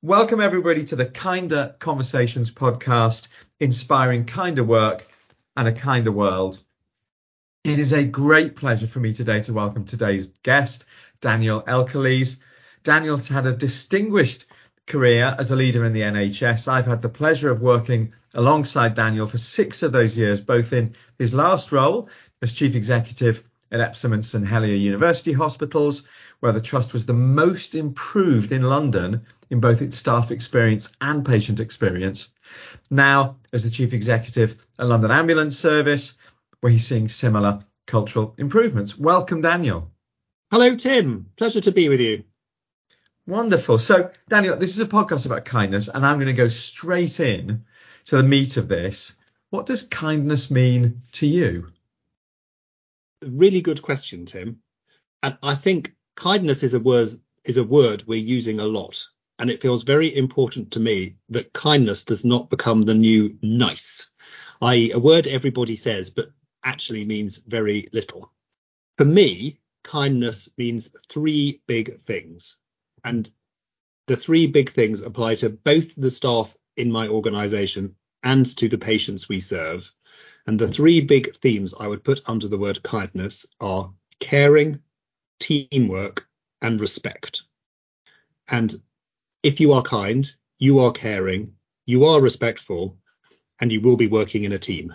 Welcome everybody to the Kinder Conversations podcast, inspiring kinder work and a kinder world. It is a great pleasure for me today to welcome today's guest, Daniel Elkeles. Daniel's had a distinguished career as a leader in the NHS. I've had the pleasure of working alongside Daniel for 6 of those years, both in his last role as Chief Executive at Epsom and St Helier University Hospitals, where the trust was the most improved in London in both its staff experience and patient experience. Now, as the Chief Executive at London Ambulance Service, where he's seeing similar cultural improvements. Welcome, Daniel. Hello, Tim. Pleasure to be with you. Wonderful. So, Daniel, this is a podcast about kindness, and I'm going to go straight in to the meat of this. What does kindness mean to you? Really good question, Tim. And I think kindness is a word we're using a lot. And it feels very important to me that kindness does not become the new nice, i.e. a word everybody says, but actually means very little. For me, kindness means 3 big things. And the 3 big things apply to both the staff in my organisation and to the patients we serve. And the 3 big themes I would put under the word kindness are caring, teamwork, and respect. And if you are kind, you are caring, you are respectful, and you will be working in a team.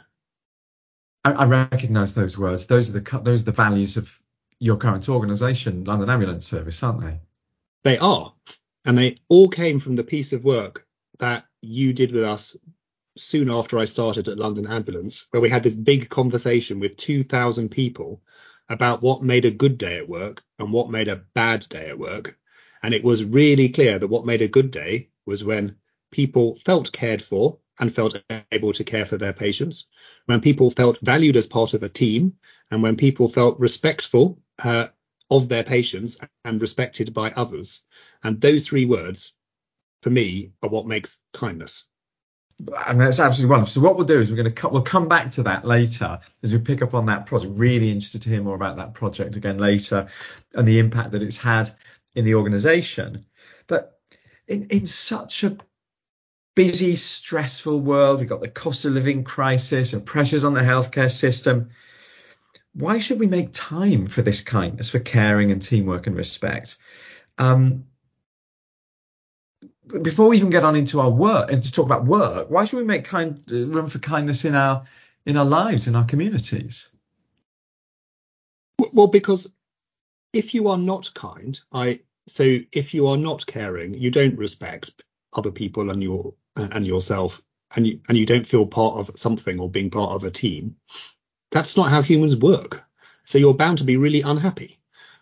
I recognise those words. Those are the values of your current organisation, London Ambulance Service, aren't they? They are. And they all came from the piece of work that you did with us soon after I started at London Ambulance, where we had this big conversation with 2,000 people about what made a good day at work and what made a bad day at work. And it was really clear that what made a good day was when people felt cared for and felt able to care for their patients, when people felt valued as part of a team, and when people felt respectful of their patients and respected by others. And those 3 words, for me, are what makes kindness. And that's absolutely wonderful. So what we'll do is we'll come back to that later as we pick up on that project. Really interested to hear more about that project again later and the impact that it's had in the organisation. But in such a busy, stressful world, we've got the cost of living crisis and pressures on the healthcare system. Why should we make time for this kindness, for caring and teamwork and respect? Before we even get on into our work and to talk about work, why should we make room for kindness in our lives, in our communities? Well, because if you are not kind, if you are not caring, you don't respect other people and yourself, and you don't feel part of something or being part of a team. That's not how humans work. So you're bound to be really unhappy.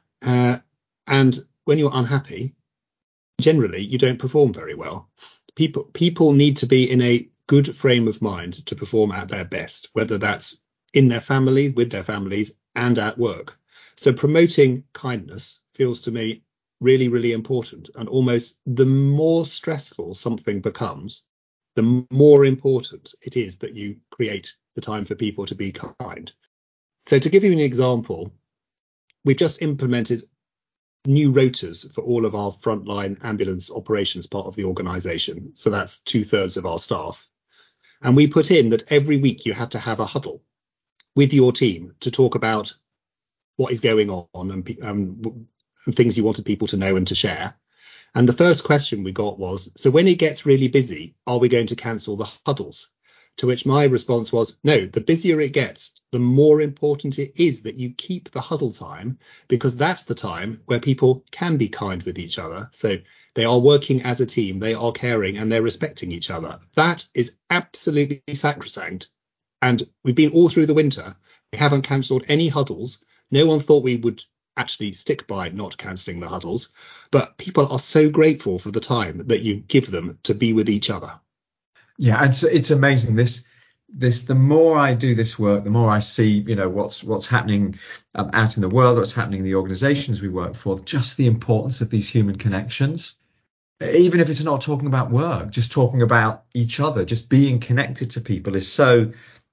And when you're unhappy, generally you don't perform very well. People need to be in a good frame of mind to perform at their best, whether that's in their family, with their families, and at work. So promoting kindness feels to me really, really important. And almost the more stressful something becomes, the more important it is that you create the time for people to be kind. So to give you an example, we've just implemented new rotas for all of our frontline ambulance operations part of the organisation. So that's 2/3 of our staff. And we put in that every week you had to have a huddle with your team to talk about what is going on and things you wanted people to know and to share. And the first question we got was, so when it gets really busy, are we going to cancel the huddles? To which my response was, no, the busier it gets, the more important it is that you keep the huddle time, because that's the time where people can be kind with each other. So they are working as a team, they are caring, and they're respecting each other. That is absolutely sacrosanct. And we've been all through the winter. We haven't cancelled any huddles. No one thought we would actually stick by not cancelling the huddles. But people are so grateful for the time that you give them to be with each other. Yeah, it's amazing. The more I do this work, the more I see, what's happening out in the world, what's happening in the organisations we work for. Just the importance of these human connections, even if it's not talking about work, just talking about each other, just being connected to people is so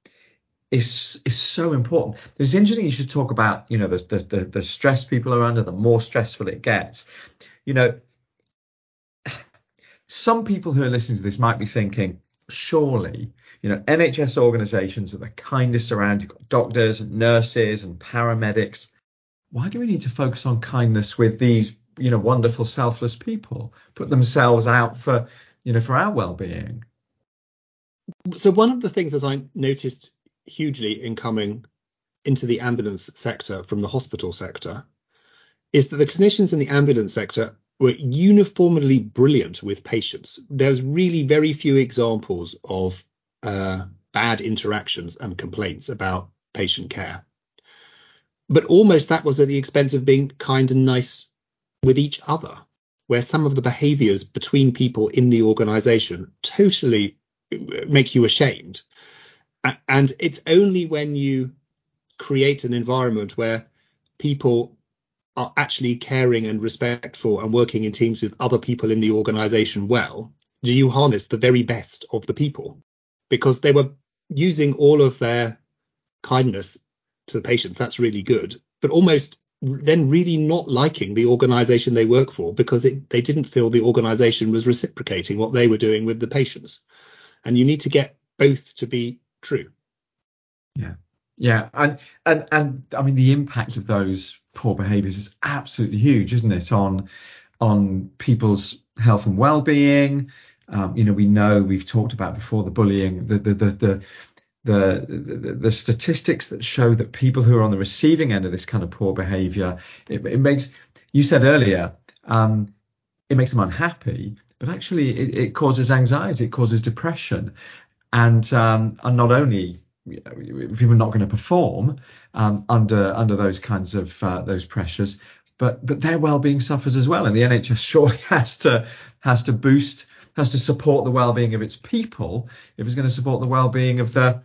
important. It's interesting. You should talk about, the stress people are under. The more stressful it gets, some people who are listening to this might be thinking, surely, NHS organisations are the kindest around. You've got doctors and nurses and paramedics. Why do we need to focus on kindness with these, wonderful, selfless people, put themselves out for our well-being? So one of the things that I noticed hugely in coming into the ambulance sector from the hospital sector is that the clinicians in the ambulance sector were uniformly brilliant with patients. There's really very few examples of bad interactions and complaints about patient care. But almost that was at the expense of being kind and nice with each other, where some of the behaviours between people in the organisation totally make you ashamed. And it's only when you create an environment where people are actually caring and respectful and working in teams with other people in the organisation well, do you harness the very best of the people? Because they were using all of their kindness to the patients, that's really good, but almost then really not liking the organisation they work for because they didn't feel the organisation was reciprocating what they were doing with the patients. And you need to get both to be true. Yeah. And I mean, the impact of those poor behaviours is absolutely huge, isn't it, on people's health and well-being? We know, we've talked about before, the bullying, the statistics that show that people who are on the receiving end of this kind of poor behaviour, it makes, you said earlier, it makes them unhappy, but actually it causes anxiety, it causes depression, and not only people are not going to perform under those kinds of those pressures, but their well-being suffers as well. And the NHS surely has to support the well-being of its people if it's going to support the well-being of the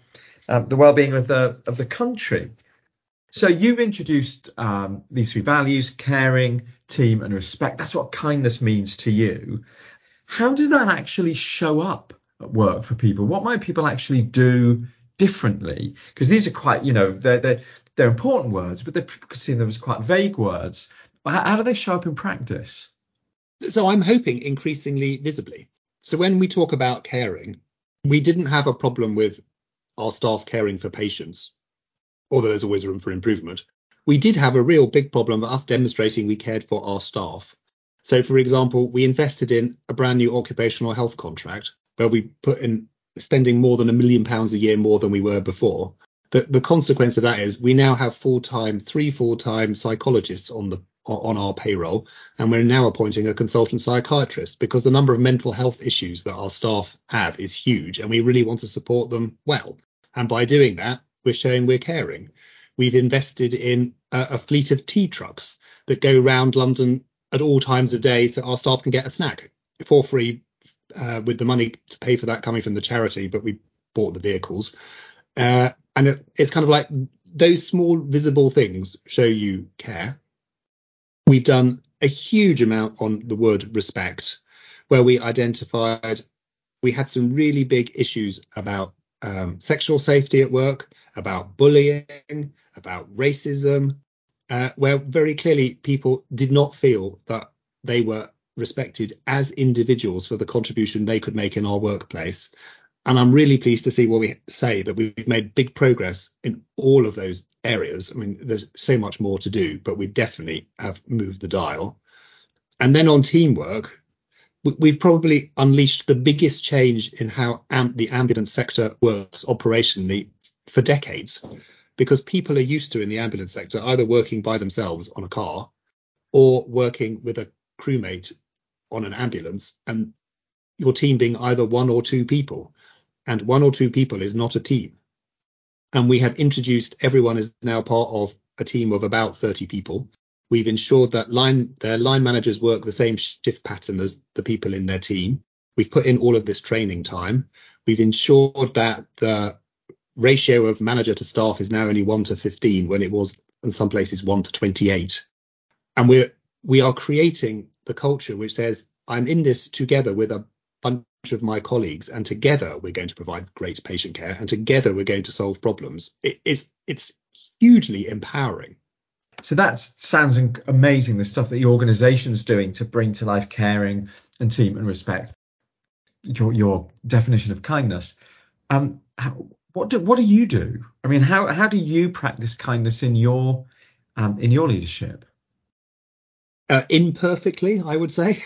country. So you've introduced these three values: caring, team, and respect. That's what kindness means to you. How does that actually show up at work for people? What might people actually do differently? Because these are quite, they're important words, but they could see them as quite vague words. How do they show up in practice? So I'm hoping increasingly visibly. So when we talk about caring, we didn't have a problem with our staff caring for patients, although there's always room for improvement. We did have a real big problem of us demonstrating we cared for our staff. So, for example, we invested in a brand new occupational health contract where we put in spending more than £1 million a year more than we were before. The consequence of that is we now have three full-time psychologists on our payroll, and we're now appointing a consultant psychiatrist because the number of mental health issues that our staff have is huge, and we really want to support them well. And by doing that, we're showing we're caring. We've invested in a fleet of tea trucks that go around London at all times of day so our staff can get a snack for free, with the money to pay for that coming from the charity, but we bought the vehicles. And it's kind of like those small visible things show you care. We've done a huge amount on the word respect, where we identified we had some really big issues about sexual safety at work, about bullying, about racism, where very clearly people did not feel that they were respected as individuals for the contribution they could make in our workplace. And I'm really pleased to see what we say that we've made big progress in all of those areas. I mean, there's so much more to do, but we definitely have moved the dial. And then on teamwork, we've probably unleashed the biggest change in how the ambulance sector works operationally for decades, because people are used to in the ambulance sector either working by themselves on a car or working with a crewmate on an ambulance, and your team being either one or two people. And one or two people is not a team. And we have introduced everyone is now part of a team of about 30 people. We've ensured that their line managers work the same shift pattern as the people in their team. We've put in all of this training time. We've ensured that the ratio of manager to staff is now only 1 to 15 when it was in some places 1 to 28. And we are creating the culture which says, I'm in this together with a bunch of my colleagues, and together we're going to provide great patient care, and together we're going to solve problems. It's hugely empowering. So that sounds amazing, the stuff that the organisation's doing to bring to life caring and team and respect. your definition of kindness. What do you do? I mean, how do you practice kindness in your leadership? Imperfectly, I would say.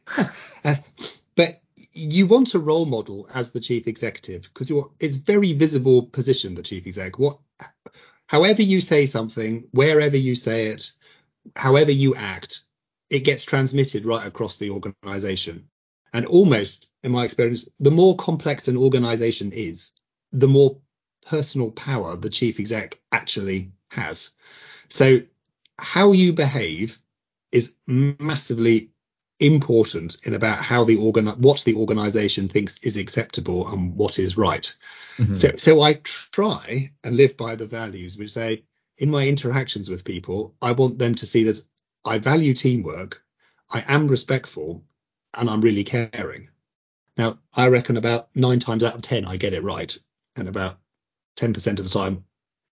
But you want a role model as the chief executive because it's very visible position, the chief exec. However you say something, wherever you say it, however you act, it gets transmitted right across the organization. And almost, in my experience, the more complex an organization is, the more personal power the chief exec actually has. So how you behave is massively important in about how what the organization thinks is acceptable and what is right. Mm-hmm. So I try and live by the values which say in my interactions with people, I want them to see that I value teamwork, I am respectful, and I'm really caring. Now, I reckon about 9 times out of 10 I get it right, and about 10% of the time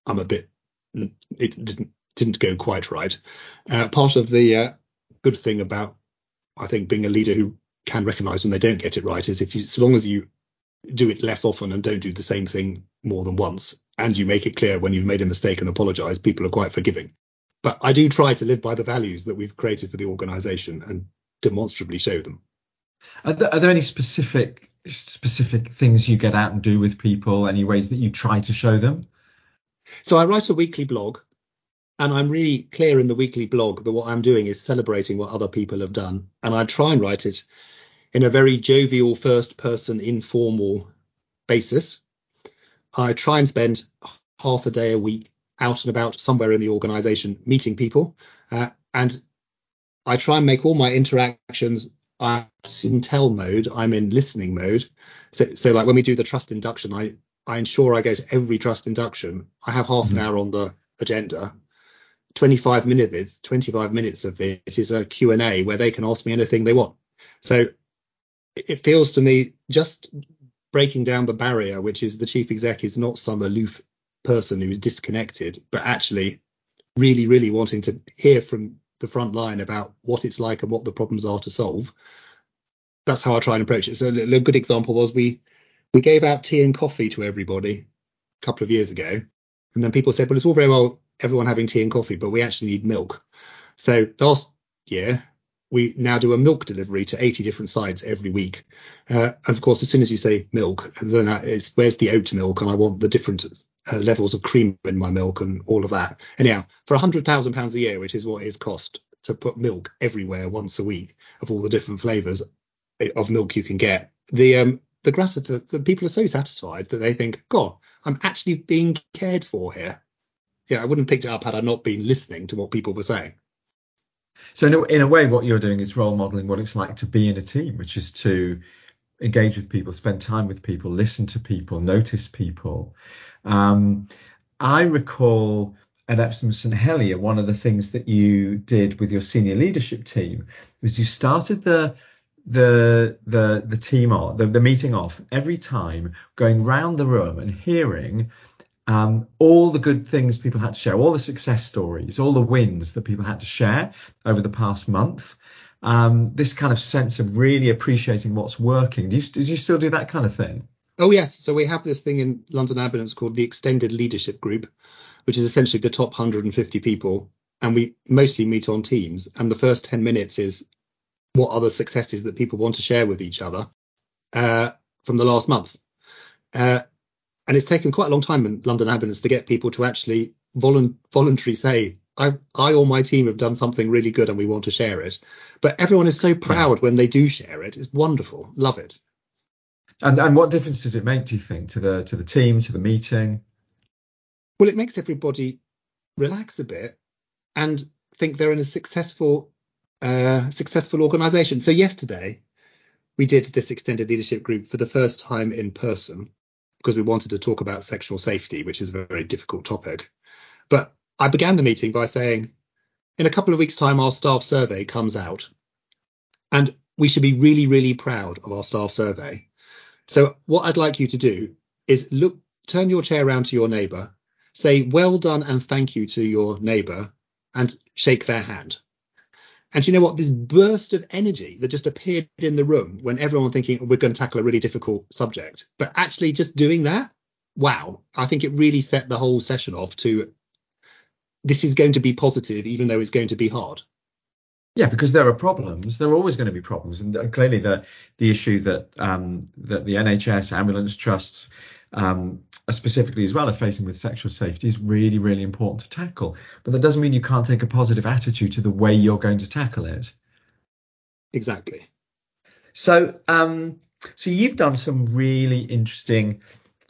it didn't go quite right. Part of the good thing about, I think, being a leader who can recognize when they don't get it right is so long as you do it less often and don't do the same thing more than once, and you make it clear when you've made a mistake and apologize, people are quite forgiving. But I do try to live by the values that we've created for the organization and demonstrably show them. Are there any specific things you get out and do with people? Any ways that you try to show them? So I write a weekly blog, and I'm really clear in the weekly blog that what I'm doing is celebrating what other people have done. And I try and write it in a very jovial, first-person, informal basis. I try and spend half a day a week out and about somewhere in the organization meeting people. And I try and make all my interactions, I'm in tell mode, I'm in listening mode. So like when we do the trust induction, I ensure I go to every trust induction. I have half an hour on the agenda. 25 minutes of it is a Q&A where they can ask me anything they want. So it feels to me just breaking down the barrier, which is the chief exec is not some aloof person who's disconnected, but actually really, really wanting to hear from the front line about what it's like and what the problems are to solve. That's how I try and approach it. So a good example was we gave out tea and coffee to everybody a couple of years ago. And then people said, well, it's all very well everyone having tea and coffee, but we actually need milk. So last year, we now do a milk delivery to 80 different sites every week. And of course, as soon as you say milk, then it's where's the oat milk? And I want the different levels of cream in my milk and all of that. Anyhow, for £100,000 a year, which is what it cost to put milk everywhere once a week of all the different flavours of milk you can get, the people are so satisfied that they think, God, I'm actually being cared for here. Yeah, I wouldn't have picked it up had I not been listening to what people were saying. So in a way, what you're doing is role modeling what it's like to be in a team, which is to engage with people, spend time with people, listen to people, notice people. I recall at Epsom St Helier, one of the things that you did with your senior leadership team was you started the team off, the meeting off every time, going round the room and hearing all the good things people had to share, all the success stories, all the wins that people had to share over the past month. This kind of sense of really appreciating what's working. Did you still do that kind of thing? Oh, yes. So we have this thing in London Ambulance called the Extended Leadership Group, which is essentially the top 150 people. And we mostly meet on Teams. And the first 10 minutes is what are the successes that people want to share with each other from the last month. And it's taken quite a long time in London Ambulance to get people to actually voluntarily say, I or my team have done something really good and we want to share it. But everyone is so proud when they do share it. It's wonderful. Love it. And what difference does it make, do you think, to the team, to the meeting? Well, it makes everybody relax a bit and think they're in a successful organization. So yesterday we did this extended leadership group for the first time in person, because we wanted to talk about sexual safety, which is a very difficult topic. But I began the meeting by saying, in a couple of weeks' time, our staff survey comes out, and we should be really, really proud of our staff survey. So what I'd like you to do is turn your chair around to your neighbour, say well done and thank you to your neighbour, and shake their hand. And you know what? This burst of energy that just appeared in the room when everyone thinking we're going to tackle a really difficult subject, but actually just doing that, wow, I think it really set the whole session off to this is going to be positive, even though it's going to be hard. Yeah, because there are problems. There are always going to be problems, and clearly the issue that that the NHS ambulance trusts specifically as well are facing with sexual safety is really, really important to tackle. But that doesn't mean you can't take a positive attitude to the way you're going to tackle it. Exactly. So, so you've done some really interesting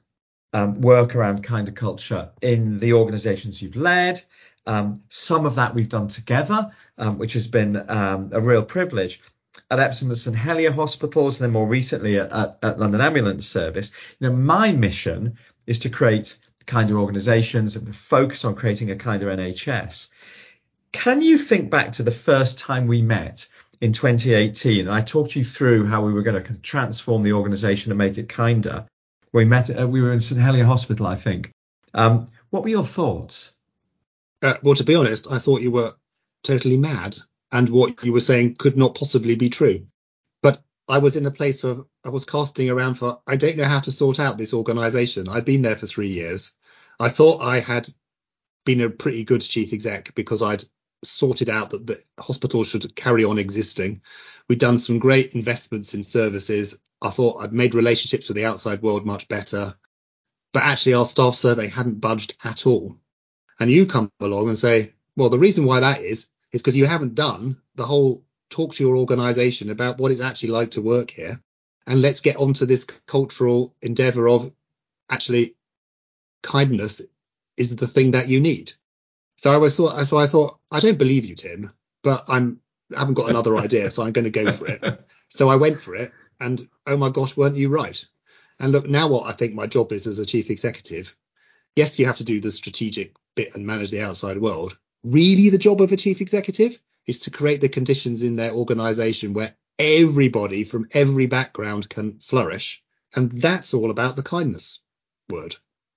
work around kind of culture in the organisations you've led. Some of that we've done together, which has been a real privilege at Epsom and St Helier hospitals, and then more recently at London Ambulance Service. You know, my mission is to create kinder organisations and focus on creating a kinder NHS. Can you think back to the first time we met in 2018? And I talked you through how we were going to transform the organisation and make it kinder. We met. We were in St Helier Hospital, I think. What were your thoughts? Well, to be honest, I thought you were totally mad, and what you were saying could not possibly be true. But I was in a place of I was casting around for I don't know how to sort out this organisation. I'd been there for 3 years. I thought I had been a pretty good chief exec because I'd sorted out that the hospital should carry on existing. We'd done some great investments in services. I thought I'd made relationships with the outside world much better. But actually our staff survey hadn't budged at all. And you come along and say, well, the reason why that is because you haven't done the whole talk to your organisation about what it's actually like to work here. And let's get onto this cultural endeavour of actually kindness is the thing that you need. So I thought, I don't believe you, Tim, but I haven't got another idea, so I'm going to go for it. So I went for it, and oh my gosh, weren't you right? And look, now what I think my job is as a chief executive, yes, you have to do the strategic bit and manage the outside world. Really, the job of a chief executive is to create the conditions in their organisation where everybody from every background can flourish. And that's all about the kindness word.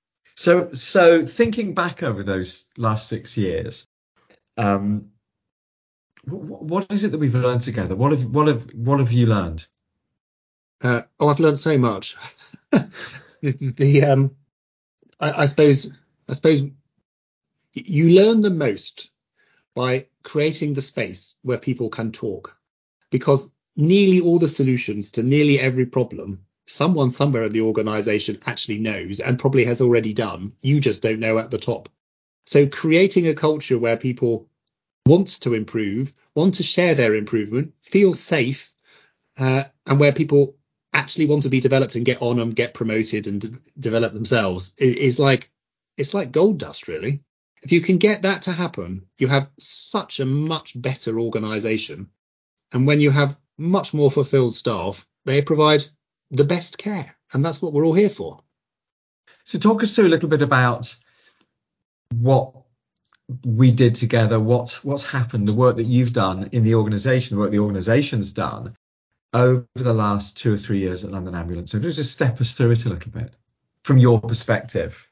So thinking back over those last 6 years, what is it that we've learned together? What have you learned? I've learned so much. I suppose you learn the most by creating the space where people can talk, because nearly all the solutions to nearly every problem, someone somewhere in the organization actually knows and probably has already done. You just don't know at the top. So creating a culture where people want to improve, want to share their improvement, feel safe, and where people actually want to be developed and get on and get promoted and develop themselves is like, it's like gold dust, really. If you can get that to happen, you have such a much better organization. And when you have much more fulfilled staff, they provide the best care. And that's what we're all here for. So talk us through a little bit about what we did together, what's happened, the work that you've done in the organisation, the work the organisation's done over the last 2 or 3 years at London Ambulance. So just step us through it a little bit from your perspective.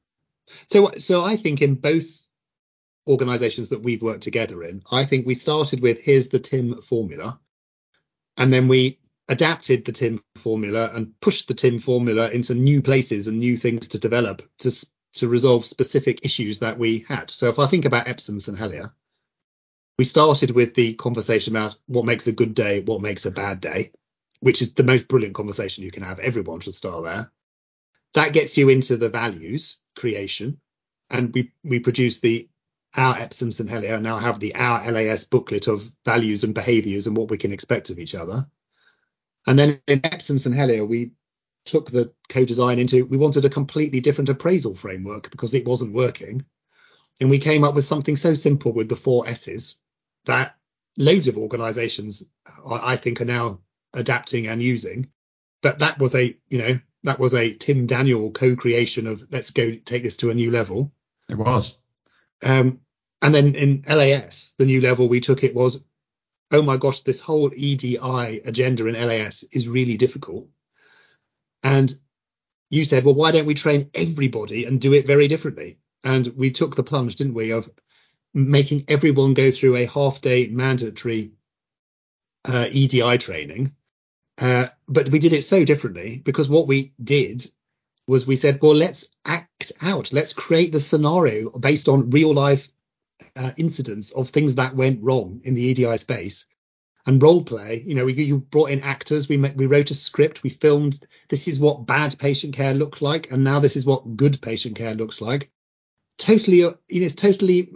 So I think in both organisations that we've worked together in, I think we started with here's the TIM formula, and then we adapted the TIM formula and pushed the TIM formula into new places and new things to develop to resolve specific issues that we had. So if I think about Epsom St Helier, we started with the conversation about what makes a good day, what makes a bad day, which is the most brilliant conversation you can have. Everyone should start there. That gets you into the values creation, and we produce our Epsom St Helier now have our LAS booklet of values and behaviours and what we can expect of each other. And then in Epsom St Helier, we took the co-design we wanted a completely different appraisal framework because it wasn't working. And we came up with something so simple with the 4 S's that loads of organisations, I think, are now adapting and using. But that was a Tim Daniel co-creation of let's go take this to a new level. It was. And then in LAS, the new level we took it was, oh my gosh, this whole EDI agenda in LAS is really difficult. And you said, well, why don't we train everybody and do it very differently? And we took the plunge, didn't we, of making everyone go through a half-day mandatory EDI training. But we did it so differently, because what we did was we said, well, let's act out. Let's create the scenario based on real life incidents of things that went wrong in the EDI space. And role play, you brought in actors, we wrote a script, we filmed, this is what bad patient care looked like, and now this is what good patient care looks like. Totally, it's totally,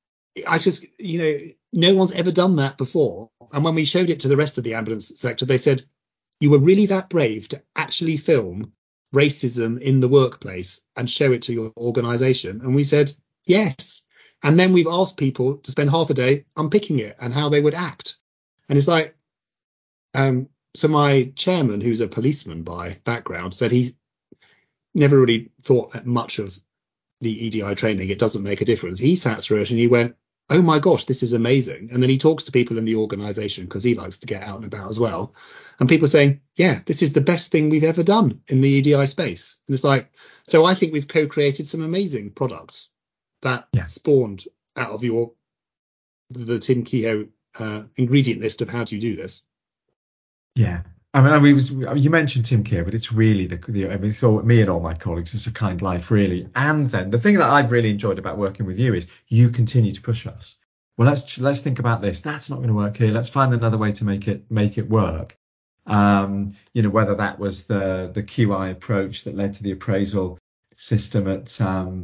no one's ever done that before. And when we showed it to the rest of the ambulance sector, they said, you were really that brave to actually film racism in the workplace and show it to your organization? And we said, yes. And then we've asked people to spend half a day unpicking it and how they would act. And it's like, so my chairman, who's a policeman by background, said he never really thought much of the EDI training. It doesn't make a difference. He sat through it and he went, oh my gosh, this is amazing. And then he talks to people in the organization, because he likes to get out and about as well. And people saying, yeah, this is the best thing we've ever done in the EDI space. And it's like, so I think we've co-created some amazing products that spawned out of the Tim Kehoe ingredient list of how do you do this. Yeah, I mean, you mentioned Tim Kehoe, but it's really so me and all my colleagues, it's a kind life, really. And then the thing that I've really enjoyed about working with you is you continue to push us. Well, let's think about this. That's not going to work here. Let's find another way to make it work. Whether that was the QI approach that led to the appraisal system at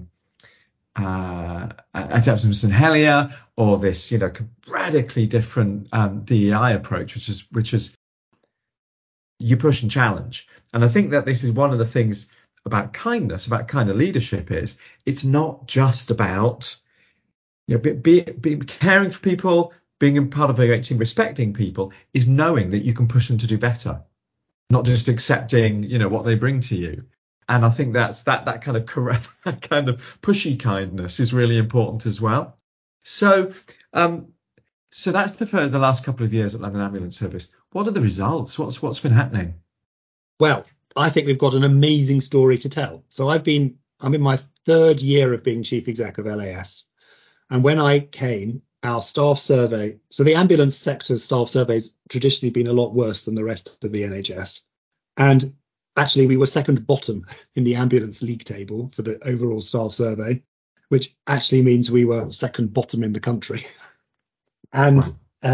Epsom St Helier, or this radically different DEI approach, which is you push and challenge. And I think that this is one of the things about kindness, about kind of leadership, is it's not just about be caring for people, being a part of a great team, respecting people, is knowing that you can push them to do better, not just accepting what they bring to you. And I think that's that kind of correct, that kind of pushy kindness is really important as well. So that's the last couple of years at London Ambulance Service. What are the results? What's been happening? Well, I think we've got an amazing story to tell. So I'm in my third year of being chief exec of LAS. And when I came, our staff survey, so the ambulance sector staff survey's traditionally been a lot worse than the rest of the NHS. And actually, we were second bottom in the ambulance league table for the overall staff survey, which actually means we were second bottom in the country. And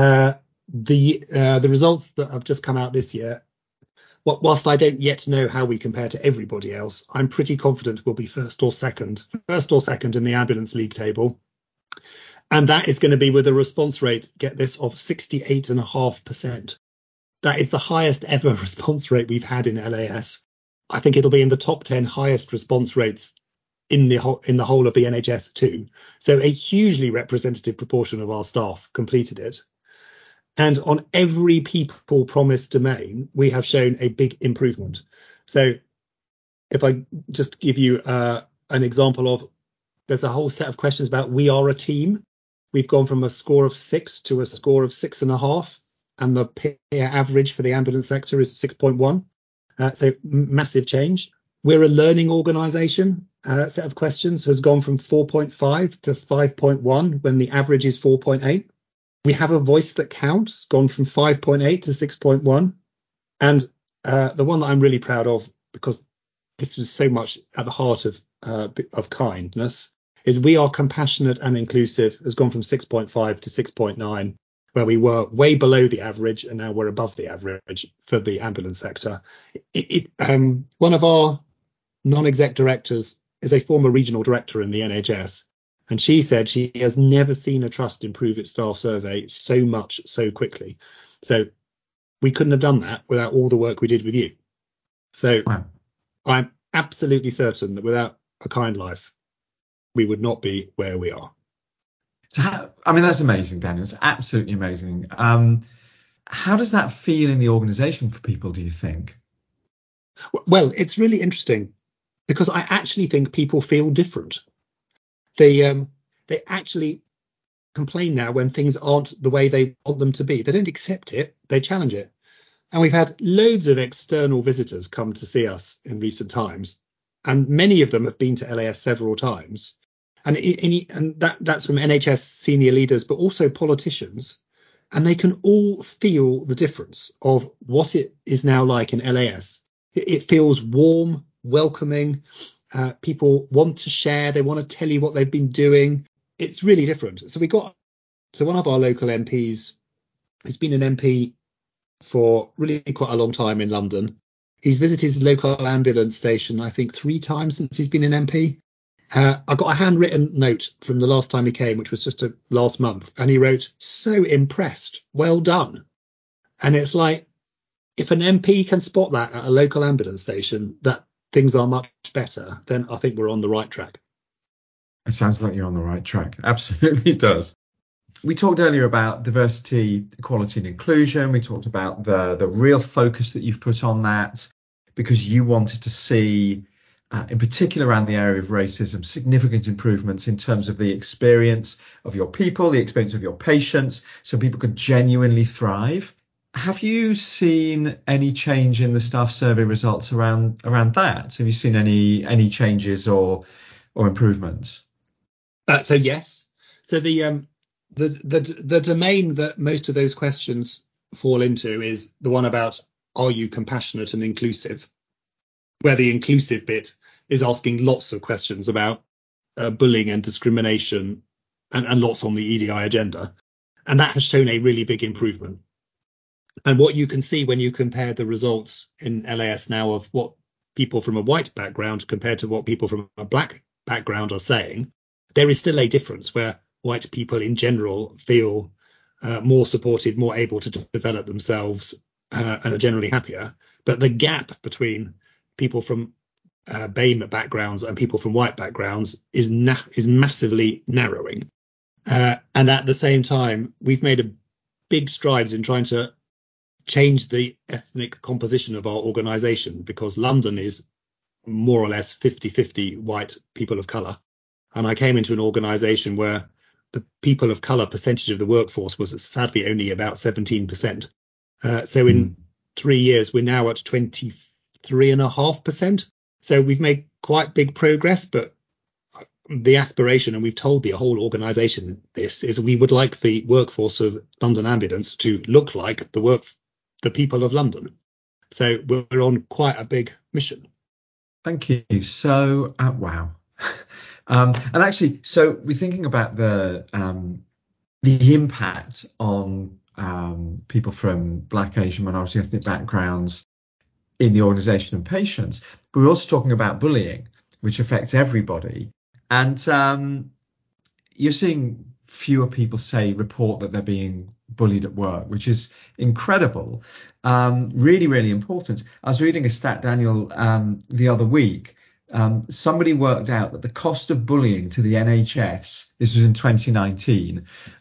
the results that have just come out this year, whilst I don't yet know how we compare to everybody else, I'm pretty confident we'll be first or second in the ambulance league table. And that is going to be with a response rate, get this, of 68.5%. That is the highest ever response rate we've had in LAS. I think it'll be in the top 10 highest response rates in the whole of the NHS too. So a hugely representative proportion of our staff completed it. And on every people promise domain, we have shown a big improvement. So if I just give you an example of, there's a whole set of questions about we are a team. We've gone from a score of 6 to a score of 6.5. And the peer average for the ambulance sector is 6.1. So massive change. We're a learning organisation. Set of questions has gone from 4.5 to 5.1 when the average is 4.8. We have a voice that counts, gone from 5.8 to 6.1. And the one that I'm really proud of, because this was so much at the heart of kindness, is we are compassionate and inclusive, has gone from 6.5 to 6.9. Where we were way below the average and now we're above the average for the ambulance sector. One of our non-exec directors is a former regional director in the NHS, and she said she has never seen a trust improve its staff survey so much so quickly. So we couldn't have done that without all the work we did with you. So wow. I'm absolutely certain that without A Kind Life, we would not be where we are. So, that's amazing, Daniel. It's absolutely amazing. How does that feel in the organisation for people, do you think? Well, it's really interesting because I actually think people feel different. They actually complain now when things aren't the way they want them to be. They don't accept it, they challenge it. And we've had loads of external visitors come to see us in recent times, and many of them have been to LAS several times. And that's from NHS senior leaders, but also politicians. And they can all feel the difference of what it is now like in LAS. It feels warm, welcoming. People want to share. They want to tell you what they've been doing. It's really different. So one of our local MPs, who's been an MP for really quite a long time in London. He's visited his local ambulance station, I think, 3 times since he's been an MP. I got a handwritten note from the last time he came, which was just last month, and he wrote, "So impressed, well done." And it's like, if an MP can spot that at a local ambulance station, that things are much better, then I think we're on the right track. It sounds like you're on the right track. Absolutely does. We talked earlier about diversity, equality and inclusion. We talked about the real focus that you've put on that because you wanted to see, in particular around the area of racism, significant improvements in terms of the experience of your people, the experience of your patients, so people could genuinely thrive. Have you seen any change in the staff survey results around that? Have you seen any changes or improvements? So yes. So the domain that most of those questions fall into is the one about, are you compassionate and inclusive? Where the inclusive bit is asking lots of questions about bullying and discrimination and lots on the EDI agenda. And that has shown a really big improvement. And what you can see when you compare the results in LAS now of what people from a white background compared to what people from a black background are saying, there is still a difference where white people in general feel more supported, more able to develop themselves and are generally happier. But the gap between people from BAME backgrounds and people from white backgrounds is massively narrowing. And at the same time, we've made a big strides in trying to change the ethnic composition of our organisation, because London is more or less 50-50 white people of colour. And I came into an organisation where the people of colour percentage of the workforce was sadly only about 17%. So in 3 years, we're now at 23.5%. So we've made quite big progress, but the aspiration, and we've told the whole organisation this, is we would like the workforce of London Ambulance to look like the people of London. So we're on quite a big mission. Thank you. So, wow. And actually, so we're thinking about the impact on people from Black, Asian, minority ethnic backgrounds in the organisation and patients. But we're also talking about bullying, which affects everybody. And you're seeing fewer people report that they're being bullied at work, which is incredible. Really, really important. I was reading a stat, Daniel, the other week. Somebody worked out that the cost of bullying to the NHS, this was in 2019,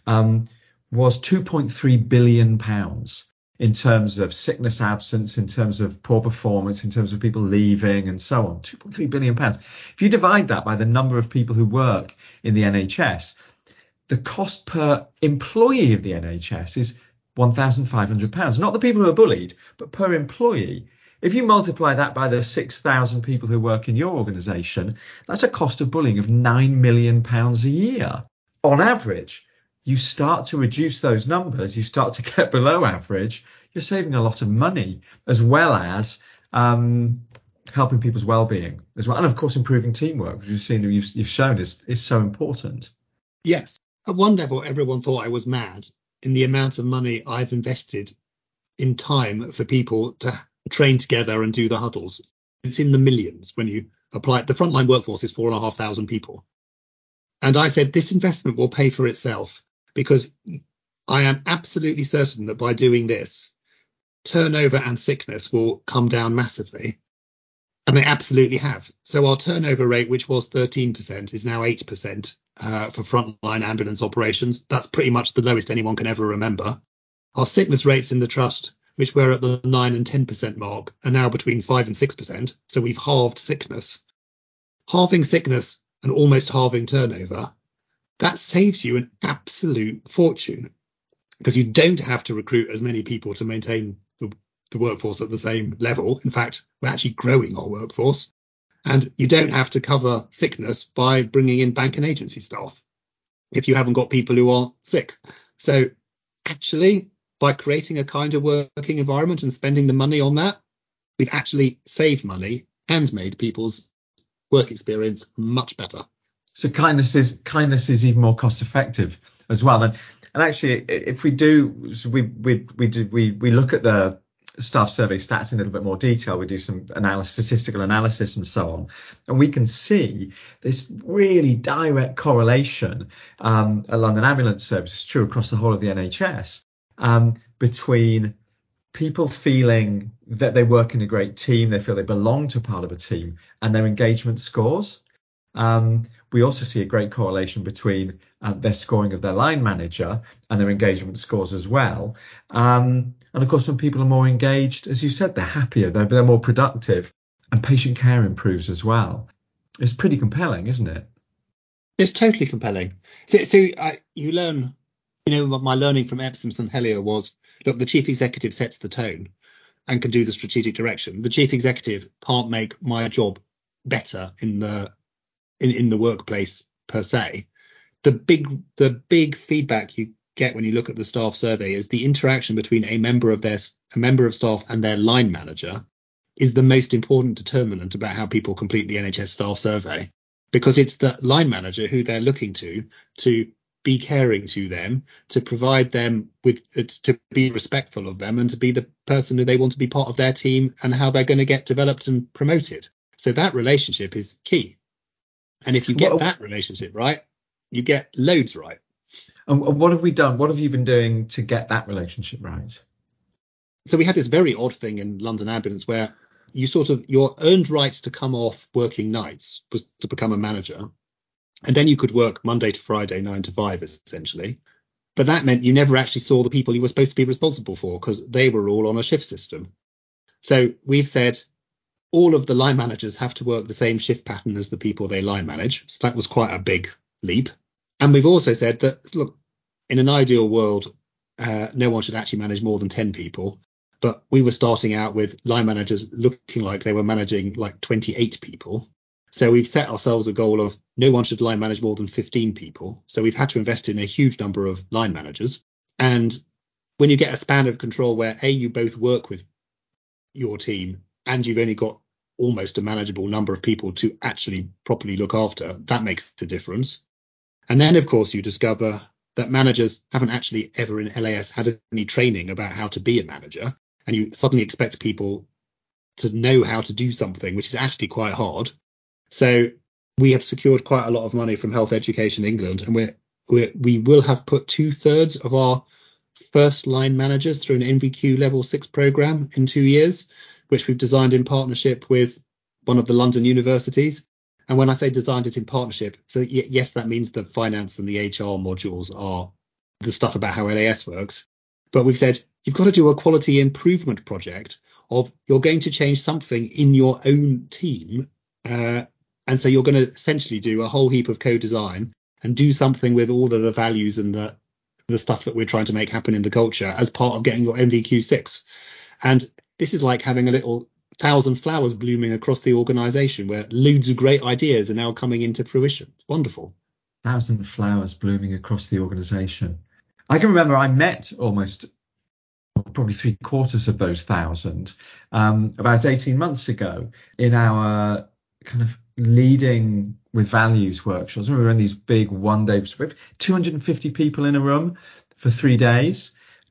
was £2.3 billion in terms of sickness absence, in terms of poor performance, in terms of people leaving and so on. £2.3 billion. If you divide that by the number of people who work in the NHS, the cost per employee of the NHS is £1,500. Not the people who are bullied, but per employee. If you multiply that by the 6,000 people who work in your organisation, that's a cost of bullying of £9 million a year. On average, you start to reduce those numbers, you start to get below average, you're saving a lot of money, as well as helping people's well-being as well. And of course, improving teamwork, which you've shown is so important. Yes. At one level, everyone thought I was mad in the amount of money I've invested in time for people to train together and do the huddles. It's in the millions when you apply it. The frontline workforce is 4,500 people. And I said, this investment will pay for itself, because I am absolutely certain that by doing this, turnover and sickness will come down massively. And they absolutely have. So our turnover rate, which was 13%, is now 8% for frontline ambulance operations. That's pretty much the lowest anyone can ever remember. Our sickness rates in the trust, which were at the 9 and 10% mark, are now between 5 and 6%. So we've halved sickness. Halving sickness and almost halving turnover, that saves you an absolute fortune, because you don't have to recruit as many people to maintain the workforce at the same level. In fact, we're actually growing our workforce. And you don't have to cover sickness by bringing in bank and agency staff if you haven't got people who are sick. So actually, by creating a kinder working environment and spending the money on that, we've actually saved money and made people's work experience much better. So kindness is even more cost effective as well. And actually, if we do, we look at the staff survey stats in a little bit more detail. We do some statistical analysis and so on, and we can see this really direct correlation at London Ambulance Service. It's true across the whole of the NHS, between people feeling that they work in a great team, they feel they belong to part of a team, and their engagement scores. We also see a great correlation between their scoring of their line manager and their engagement scores as well. And of course, when people are more engaged, as you said, they're happier, they're more productive, and patient care improves as well. It's pretty compelling, isn't it? It's totally compelling. So you learn, my learning from Epsom and Helier was, look, the chief executive sets the tone and can do the strategic direction. The chief executive can't make my job better in the workplace per se. The big feedback you get when you look at the staff survey is the interaction between a member of staff and their line manager is the most important determinant about how people complete the NHS staff survey, because it's the line manager who they're looking to be caring to them, to provide them with, to be respectful of them, and to be the person who they want to be part of their team and how they're going to get developed and promoted. So that relationship is key. And if you get that relationship right, you get loads right. And what have we done? What have you been doing to get that relationship right? So we had this very odd thing in London Ambulance where your earned rights to come off working nights was to become a manager. And then you could work Monday to Friday, 9 to 5, essentially. But that meant you never actually saw the people you were supposed to be responsible for because they were all on a shift system. So we've said all of the line managers have to work the same shift pattern as the people they line manage. So that was quite a big leap. And we've also said that, look, in an ideal world, no one should actually manage more than 10 people. But we were starting out with line managers looking like they were managing like 28 people. So we've set ourselves a goal of no one should line manage more than 15 people. So we've had to invest in a huge number of line managers. And when you get a span of control where you both work with your team and you've only got almost a manageable number of people to actually properly look after, that makes a difference. And then, of course, you discover that managers haven't actually ever in LAS had any training about how to be a manager. And you suddenly expect people to know how to do something, which is actually quite hard. So we have secured quite a lot of money from Health Education England, and we will have put 2/3 of our first line managers through an NVQ level 6 program in 2 years, which we've designed in partnership with one of the London universities. And when I say designed it in partnership, so yes, that means the finance and the HR modules are the stuff about how LAS works. But we've said you've got to do a quality improvement project of you're going to change something in your own team. And so you're going to essentially do a whole heap of co-design and do something with all of the values and the stuff that we're trying to make happen in the culture as part of getting your NVQ 6. And this is like having a little 1,000 flowers blooming across the organisation where loads of great ideas are now coming into fruition. It's wonderful. 1,000 flowers blooming across the organisation. I can remember I met probably 3/4 of those 1,000 about 18 months ago in our kind of leading with values workshops. We were in these big one-day, 250 people in a room for 3 days.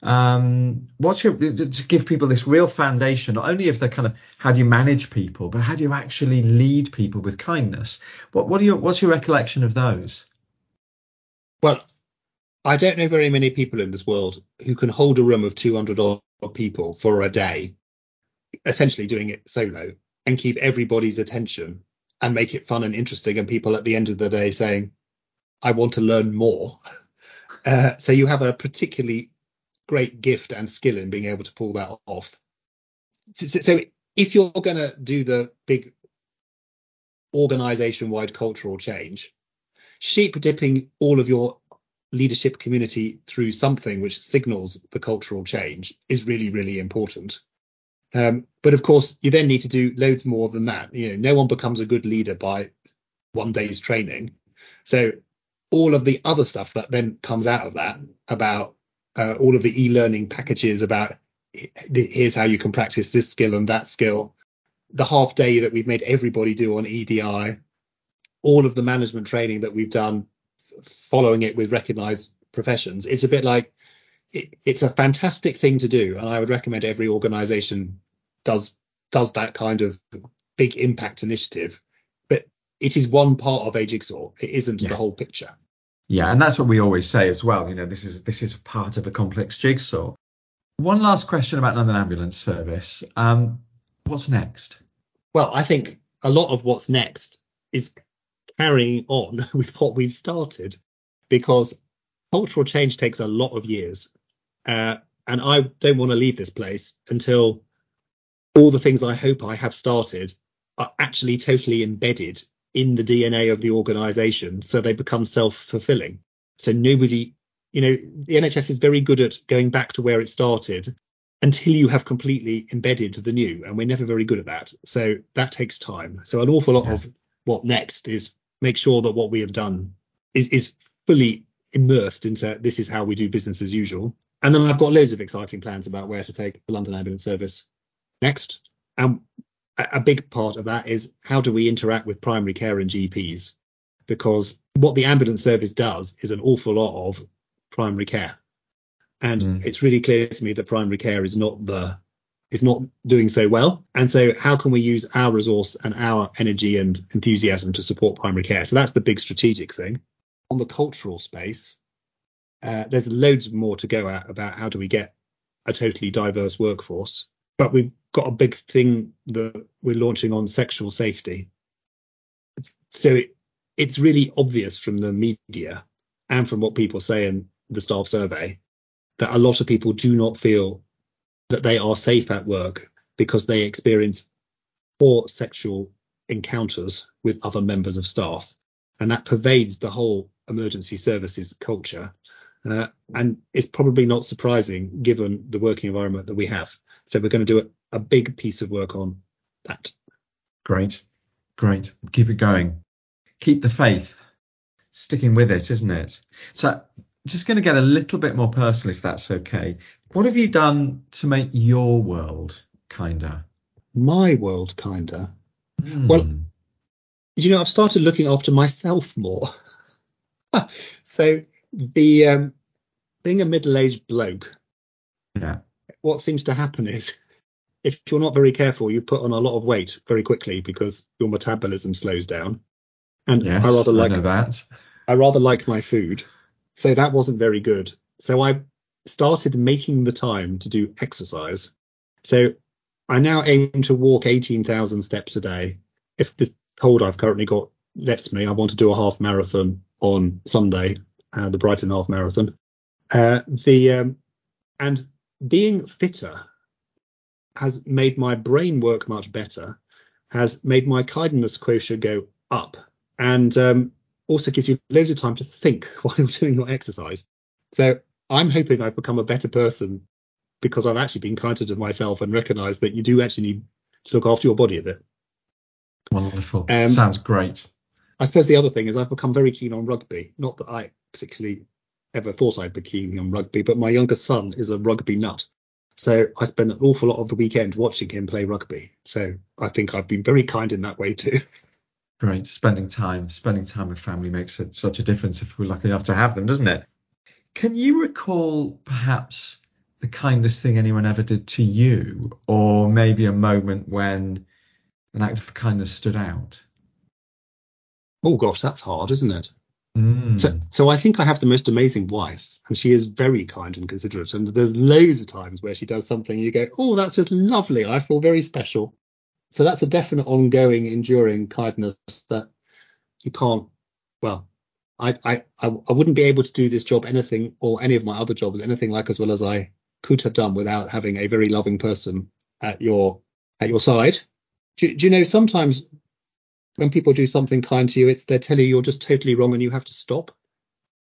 To give people this real foundation, not only of the kind of how do you manage people, but how do you actually lead people with kindness? What's your recollection of those? Well, I don't know very many people in this world who can hold a room of 200 odd people for a day, essentially doing it solo, and keep everybody's attention and make it fun and interesting, and people at the end of the day saying, I want to learn more. So you have a particularly great gift and skill in being able to pull that off. So if you're going to do the big organization-wide cultural change, sheep dipping all of your leadership community through something which signals the cultural change is really, really important. But of course, you then need to do loads more than that. No one becomes a good leader by one day's training. So all of the other stuff that then comes out of that, about all of the e-learning packages, about here's how you can practice this skill and that skill, the half day that we've made everybody do on EDI, all of the management training that we've done, following it with recognized professions. It's a bit like, it's a fantastic thing to do, and I would recommend every organization does that kind of big impact initiative. But it is one part of a jigsaw. It isn't the whole picture. Yeah, and that's what we always say as well. This is part of a complex jigsaw. One last question about London Ambulance Service. What's next? Well, I think a lot of what's next is carrying on with what we've started, because cultural change takes a lot of years. And I don't want to leave this place until all the things I hope I have started are actually totally embedded in the DNA of the organisation, so they become self-fulfilling. So nobody, the NHS is very good at going back to where it started until you have completely embedded the new, and we're never very good at that. So that takes time. So an awful lot of what next is make sure that what we have done is fully immersed into this is how we do business as usual. And then I've got loads of exciting plans about where to take the London Ambulance Service next. And a big part of that is, how do we interact with primary care and GPs? Because what the ambulance service does is an awful lot of primary care. And it's really clear to me that primary care is not doing so well. And so how can we use our resource and our energy and enthusiasm to support primary care? So that's the big strategic thing. On the cultural space, there's loads more to go at about how do we get a totally diverse workforce. But we've got a big thing that we're launching on sexual safety. So it's really obvious from the media and from what people say in the staff survey that a lot of people do not feel that they are safe at work because they experience poor sexual encounters with other members of staff. And that pervades the whole emergency services culture. And it's probably not surprising given the working environment that we have. So we're going to do a big piece of work on that. Great. Keep it going. Keep the faith. Sticking with it, isn't it? So just going to get a little bit more personal, if that's okay. What have you done to make your world kinder? My world kinder? Well, I've started looking after myself more. So the being a middle-aged bloke, what seems to happen is, if you're not very careful, you put on a lot of weight very quickly because your metabolism slows down. And yes, I know that. I rather like my food, so that wasn't very good. So I started making the time to do exercise. So I now aim to walk 18,000 steps a day. If the cold I've currently got lets me, I want to do a half marathon on Sunday, the Brighton Half Marathon. And being fitter has made my brain work much better, has made my kindness quotient go up, and also gives you loads of time to think while you're doing your exercise. So I'm hoping I've become a better person because I've actually been kinder to myself and recognised that you do actually need to look after your body a bit. Wonderful. Sounds great. I suppose the other thing is I've become very keen on rugby. Not that I particularly ever thought I'd be keen on rugby, but my younger son is a rugby nut. So I spend an awful lot of the weekend watching him play rugby. So I think I've been very kind in that way too. Great. Spending time with family makes such a difference if we're lucky enough to have them, doesn't it? Can you recall perhaps the kindest thing anyone ever did to you, or maybe a moment when an act of kindness stood out? Oh gosh, that's hard, isn't it? So I think I have the most amazing wife, and she is very kind and considerate. And there's loads of times where she does something and you go, oh, that's just lovely. I feel very special. So that's a definite ongoing, enduring kindness that you can't. Well, I wouldn't be able to do this job anything, or any of my other jobs, anything like as well as I could have done without having a very loving person at your side. Do you know, sometimes when people do something kind to you, they're telling you you're just totally wrong and you have to stop.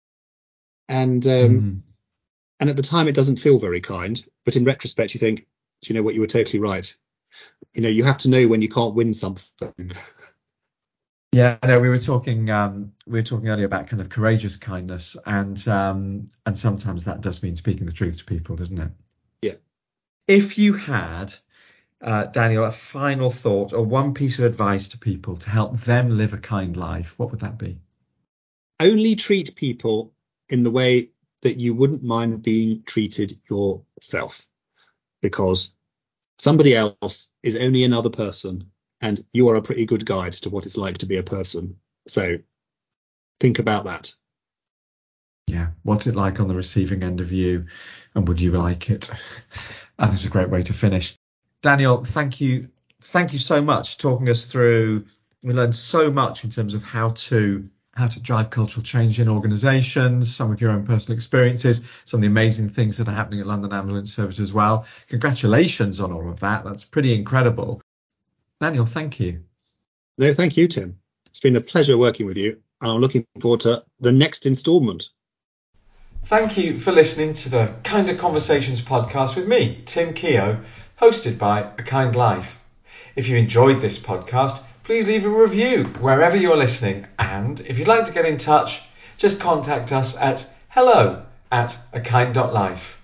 And at the time it doesn't feel very kind, but in retrospect you think, do you know what, you were totally right. You have to know when you can't win something. Yeah, I know we were talking earlier about kind of courageous kindness, and sometimes that does mean speaking the truth to people, doesn't it? Yeah. If you had, Daniel, a final thought or one piece of advice to people to help them live a kind life, what would that be? Only treat people in the way that you wouldn't mind being treated yourself, because somebody else is only another person, and you are a pretty good guide to what it's like to be a person. So think about that. Yeah. What's it like on the receiving end of you, and would you like it? That is a great way to finish. Daniel, thank you. Thank you so much talking us through. We learned so much in terms of how to drive cultural change in organisations, some of your own personal experiences, some of the amazing things that are happening at London Ambulance Service as well. Congratulations on all of that. That's pretty incredible. Daniel, thank you. No, thank you, Tim. It's been a pleasure working with you, and I'm looking forward to the next instalment. Thank you for listening to the Kinder Conversations podcast with me, Tim Keogh, hosted by A Kind Life. If you enjoyed this podcast, please leave a review wherever you're listening. And if you'd like to get in touch, just contact us at hello@akind.life.